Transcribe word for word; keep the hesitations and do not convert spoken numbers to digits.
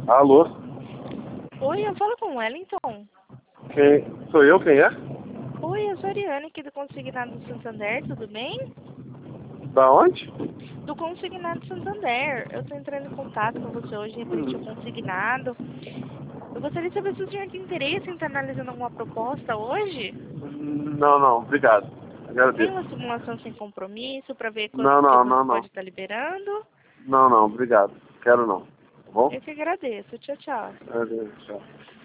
Alô? Oi, eu falo com o Wellington. Quem? Sou eu? Quem é? Oi, eu sou a Ariane aqui do Consignado do Santander, tudo bem? Da onde? Do Consignado do Santander. Eu estou entrando em contato com você hoje referente ao consignado. Eu gostaria de saber se o senhor tem interesse em estar analisando alguma proposta hoje. Não, não, obrigado. Tem Agradeço. uma simulação sem compromisso para ver Não, quanto que não, você não, pode não. estar liberando. Não, não, obrigado. Quero não. Tá bom? Eu que agradeço. Tchau, tchau. Adeus, tchau.